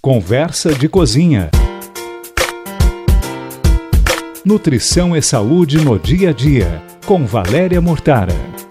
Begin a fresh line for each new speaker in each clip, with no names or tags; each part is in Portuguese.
Conversa de Cozinha. Nutrição e saúde no dia a dia, com Valéria Mortara.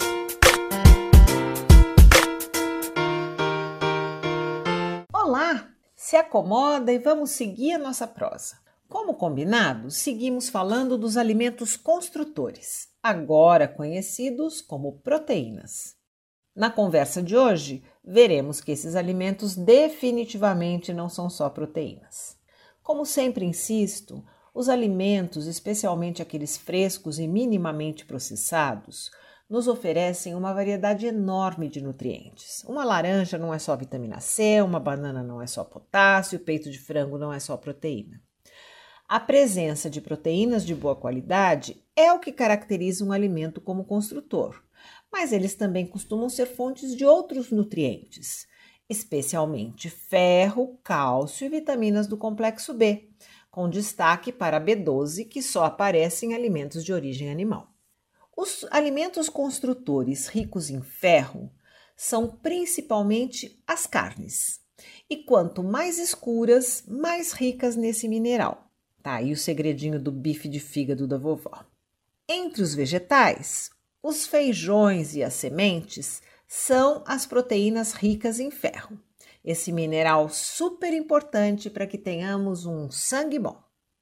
Olá, se acomoda e vamos seguir a nossa prosa. Como combinado, seguimos falando dos alimentos construtores, agora conhecidos como proteínas. Na conversa de hoje, veremos que esses alimentos definitivamente não são só proteínas. Como sempre insisto, os alimentos, especialmente aqueles frescos e minimamente processados, nos oferecem uma variedade enorme de nutrientes. Uma laranja não é só vitamina C, uma banana não é só potássio, peito de frango não é só proteína. A presença de proteínas de boa qualidade é o que caracteriza um alimento como construtor, mas eles também costumam ser fontes de outros nutrientes, especialmente ferro, cálcio e vitaminas do complexo B, com destaque para a B12, que só aparece em alimentos de origem animal. Os alimentos construtores ricos em ferro são principalmente as carnes, e quanto mais escuras, mais ricas nesse mineral. Tá aí o segredinho do bife de fígado da vovó. Entre os vegetais, os feijões e as sementes são as proteínas ricas em ferro, esse mineral super importante para que tenhamos um sangue bom.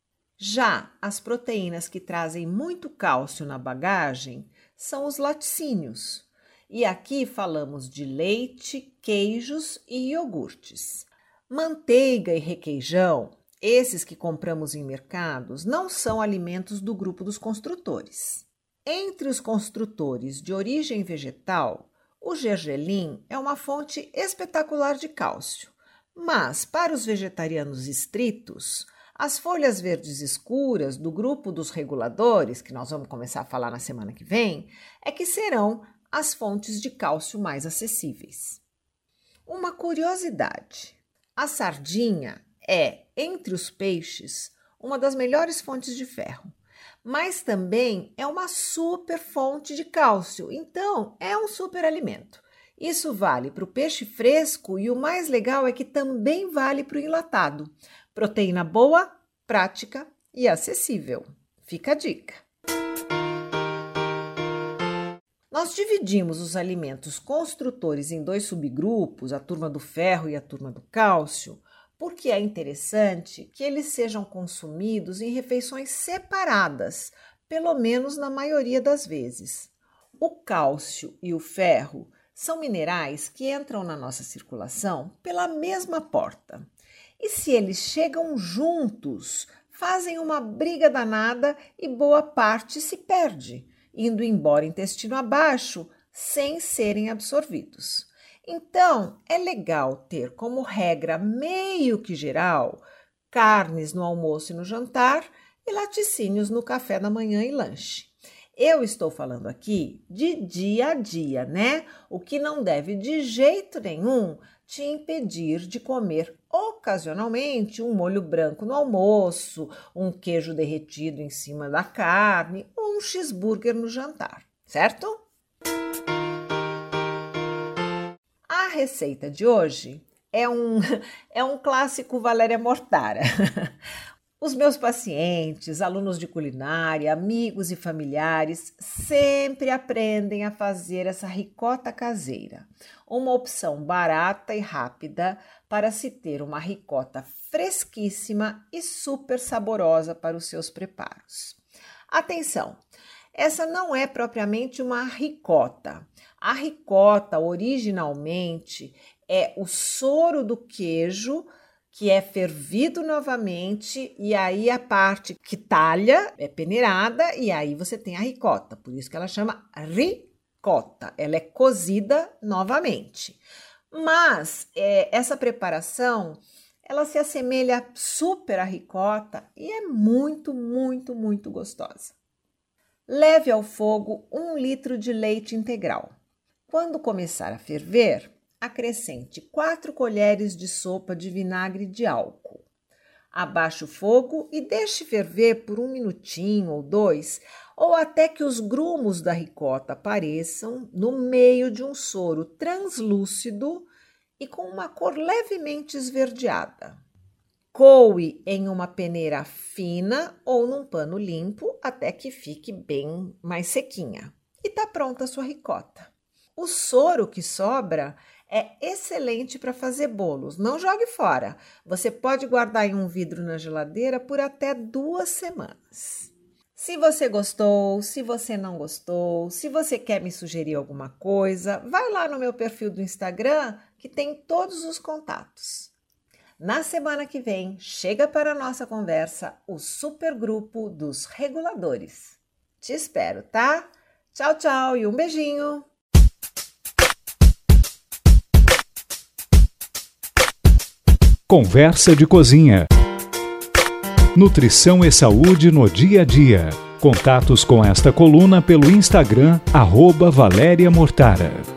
Já as proteínas que trazem muito cálcio na bagagem são os laticínios. E aqui falamos de leite, queijos e iogurtes. Manteiga e requeijão, esses que compramos em mercados, não são alimentos do grupo dos construtores. Entre os construtores de origem vegetal, o gergelim é uma fonte espetacular de cálcio. Mas, para os vegetarianos estritos, as folhas verdes escuras do grupo dos reguladores, que nós vamos começar a falar na semana que vem, é que serão as fontes de cálcio mais acessíveis. Uma curiosidade: a sardinha é, entre os peixes, uma das melhores fontes de ferro, mas também é uma super fonte de cálcio, então é um super alimento. Isso vale para o peixe fresco e o mais legal é que também vale para o enlatado. Proteína boa, prática e acessível. Fica a dica. Nós dividimos os alimentos construtores em dois subgrupos, a turma do ferro e a turma do cálcio, porque é interessante que eles sejam consumidos em refeições separadas, pelo menos na maioria das vezes. O cálcio e o ferro são minerais que entram na nossa circulação pela mesma porta. E se eles chegam juntos, fazem uma briga danada e boa parte se perde, indo embora intestino abaixo sem serem absorvidos. Então, é legal ter como regra meio que geral carnes no almoço e no jantar e laticínios no café da manhã e lanche. Eu estou falando aqui de dia a dia, né? O que não deve de jeito nenhum te impedir de comer ocasionalmente um molho branco no almoço, um queijo derretido em cima da carne ou um cheeseburger no jantar, certo? A receita de hoje é um clássico Valéria Mortara. Os meus pacientes, alunos de culinária, amigos e familiares sempre aprendem a fazer essa ricota caseira, uma opção barata e rápida para se ter uma ricota fresquíssima e super saborosa para os seus preparos. Atenção! Essa não é propriamente uma ricota. A ricota, originalmente, é o soro do queijo que é fervido novamente e aí a parte que talha é peneirada e aí você tem a ricota. Por isso que ela chama ricota. Ela é cozida novamente. Mas essa preparação, ela se assemelha super à ricota e é muito, muito, muito gostosa. Leve ao fogo 1 litro de leite integral. Quando começar a ferver, acrescente 4 colheres de sopa de vinagre de álcool. Abaixe o fogo e deixe ferver por 1 minutinho ou 2, ou até que os grumos da ricota apareçam no meio de um soro translúcido e com uma cor levemente esverdeada. Coe em uma peneira fina ou num pano limpo até que fique bem mais sequinha. E tá pronta a sua ricota. O soro que sobra é excelente para fazer bolos. Não jogue fora. Você pode guardar em um vidro na geladeira por até 2 semanas. Se você gostou, se você não gostou, se você quer me sugerir alguma coisa, vai lá no meu perfil do Instagram que tem todos os contatos. Na semana que vem, chega para a nossa conversa o supergrupo dos reguladores. Te espero, tá? Tchau, tchau e um beijinho!
Conversa de Cozinha. Nutrição e saúde no dia a dia. Contatos com esta coluna pelo Instagram @Valéria Mortara.